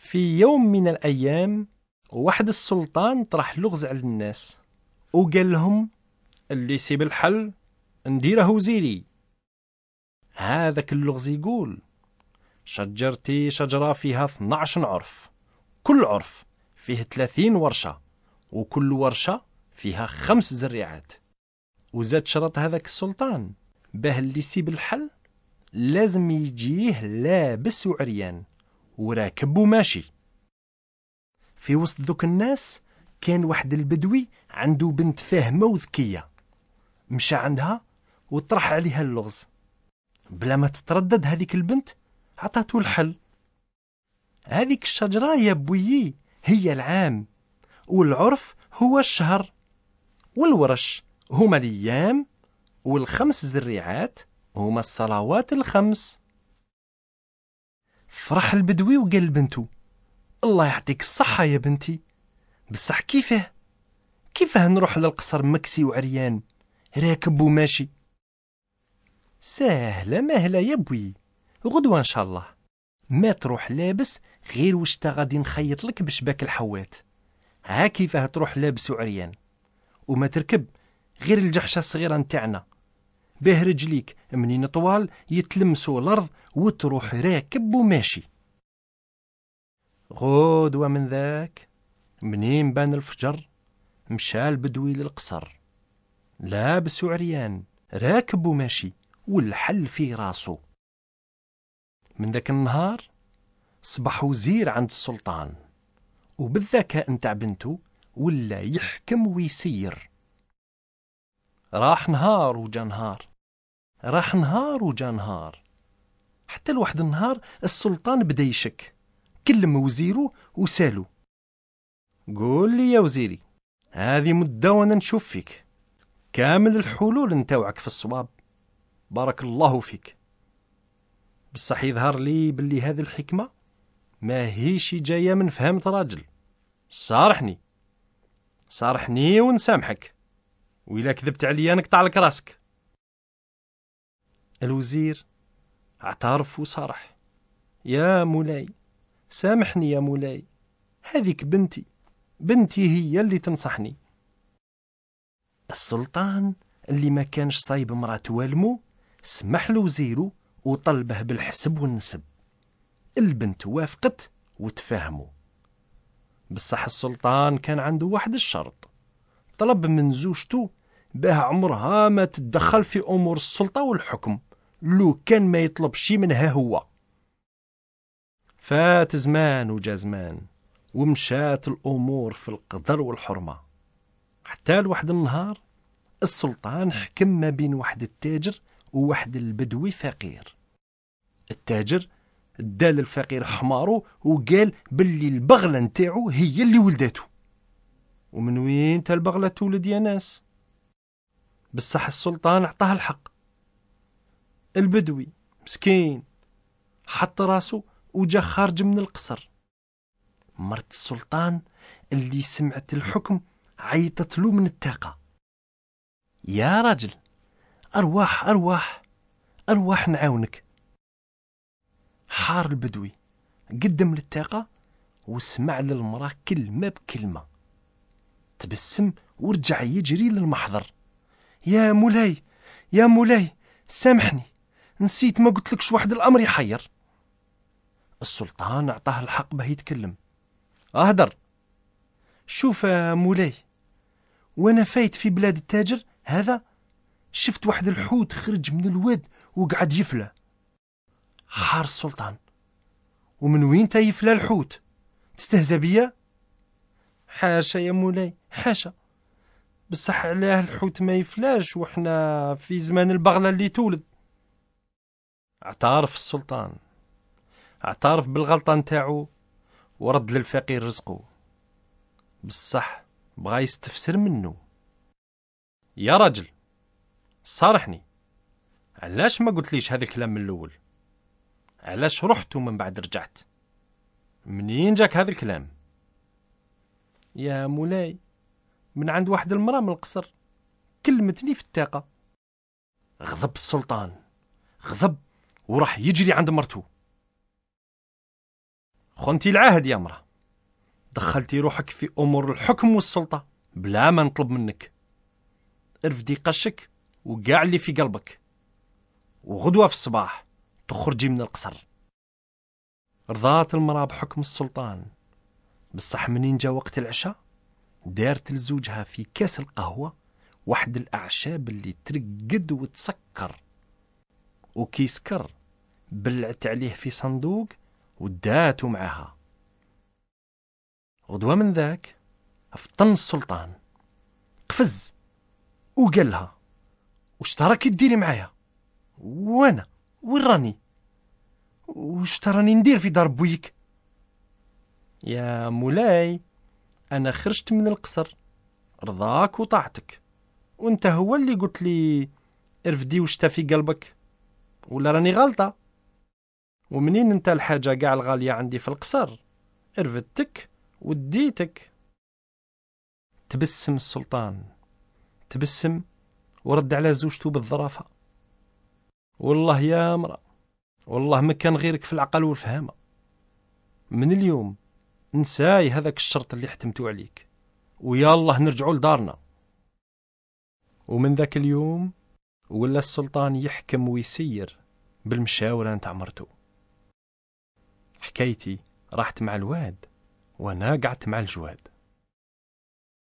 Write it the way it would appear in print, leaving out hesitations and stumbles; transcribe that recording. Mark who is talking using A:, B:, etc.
A: في يوم من الأيام واحد السلطان طرح لغز على الناس وقال لهم اللي يسيب الحل نديره وزيري. هذاك اللغز يقول شجرتي شجرة فيها 12 عرف، كل عرف فيه 30 ورشة، وكل ورشة فيها 5 زريعات. وزاد شرط هذاك السلطان باه اللي يسيب الحل لازم يجيه لابس وعريان وراكب وماشي. في وسط ذوك الناس كان واحد البدوي عنده بنت فاهمة وذكية، مشى عندها وطرح عليها اللغز. بلا ما تتردد هذيك البنت عطاته الحل. هذيك الشجرة يا بويي هي العام، والعرف هو الشهر، والورش هما الأيام، وال5 زريعات هما الصلوات ال5. فرح البدوي وقال لبنته الله يعطيك الصحة يا بنتي، بصح كيفاه نروح للقصر مكسي وعريان راكب وماشي؟ سهلة مهلة يا بوي، غدوة إن شاء الله ما تروح لابس غير واش تا غادي نخيط لك بشباك الحوات. ها كيفاه تروح لابس وعريان، وما تركب غير الجحشة الصغيرة نتاعنا، باه رجليك منين طوال يتلمسوا الأرض وتروح راكب وماشي. غدوة من ذاك منين بان الفجر مشى البدوي للقصر لابس وعريان راكب وماشي والحل في راسه. من ذاك النهار صبح وزير عند السلطان، وبالذكاء نتاع بنته ولا يحكم ويسير. راح نهار وجا نهار، راح نهار وجا نهار، حتى لواحد النهار السلطان بدا يشك. كلم وزيره وسالو قول لي يا وزيري، هذه مدة وانا نشوف فيك كامل الحلول نتاوعك في الصواب، بارك الله فيك، بصح يظهر لي باللي هذه الحكمة ما هيش جاية من فهمة راجل. صارحني ونسامحك، وإلا كذبت عليا نقطع لك راسك. الوزير اعترف وصارح، يا مولاي سامحني يا مولاي، هذيك بنتي هي اللي تنصحني. السلطان اللي ما كانش صايب مرات والمو سمح له وزيره وطلبه بالحسب والنسب. البنت وافقت وتفاهموا، بصح السلطان كان عنده واحد الشرط، طلب من زوجته باه عمرها ما تتدخل في أمور السلطة والحكم لو كان ما يطلب شي منها هو. فات زمان وجا زمان ومشات الأمور في القدر والحرمة، حتى لواحد النهار السلطان حكم ما بين واحد التاجر وواحد البدوي فقير. التاجر ادال الفقير حمارو وقال باللي البغلة نتاعو هي اللي ولدته. ومن وين تا البغلة تولد يا ناس؟ بصح السلطان اعطاه الحق. البدوي مسكين حط راسو وجا خارج من القصر. مرت السلطان اللي سمعت الحكم عيطت له من التاقة، يا راجل أرواح نعاونك. حار البدوي قدم للتاقة وسمع للمراه كلمة بكلمة، تبسم ورجع يجري للمحضر. يا مولاي سامحني، نسيت ما قلت لكش واحد الأمر يحير. السلطان اعطاه الحق باه يتكلم. اهدر. شوف يا مولاي، وانا فايت في بلاد التاجر هذا شفت واحد الحوت خرج من الواد وقعد يفلى. حار السلطان، ومن وين تا يفلى الحوت؟ تستهزأ بيا؟ حاشا يا مولاي حاشا، بصح علاه الحوت ما يفلاش وحنا في زمان البغلة اللي تولد؟ اعترف السلطان، اعترف بالغلطة نتاعو ورد للفقير رزقه، بصح بغا يستفسر منه. يا راجل صارحني، علاش ما قلت ليش هذا الكلام من الأول؟ علاش رحت ومن بعد رجعت؟ منين جاك هذا الكلام؟ يا مولاي من عند واحد المرأة من القصر كلمتني في التاقة. غضب السلطان، غضب وراح يجري عند مرته. خنتي العهد يا مرة، دخلتي روحك في أمور الحكم والسلطة بلا ما نطلب منك. ارفدي قشك وقاع اللي في قلبك، وغدوة في الصباح تخرجي من القصر. رضات المرأة بحكم السلطان، بصح منين جا وقت العشاء دارت لزوجها في كاس القهوة واحد الأعشاب اللي ترقد وتسكر، وكي سكر بلعت عليه في صندوق وداتو معاها. غدوة من ذاك فطن السلطان، قفز وقال لها: وش تراكي ديري معايا؟ وانا وين راني؟ وش تراني ندير في دار بويك؟ يا مولاي، انا خرجت من القصر رضاك وطاعتك، وانت هو اللي قلت لي ارفدي وش في قلبك، ولا راني غلطة؟ ومنين انت الحاجة قاع الغالية عندي في القصر ارفدتك وديتك. تبسم السلطان، تبسم ورد على زوجته بالظرافة: والله يا مرأة، والله ما كان غيرك في العقل والفهامة. من اليوم نساي هذاك الشرط اللي حتمتو عليك، ويا الله نرجعوا لدارنا. ومن ذاك اليوم ولا السلطان يحكم ويسير بالمشاورة نتاع مرتو. حكايتي راحت مع الواد وانا قعدت مع الجواد.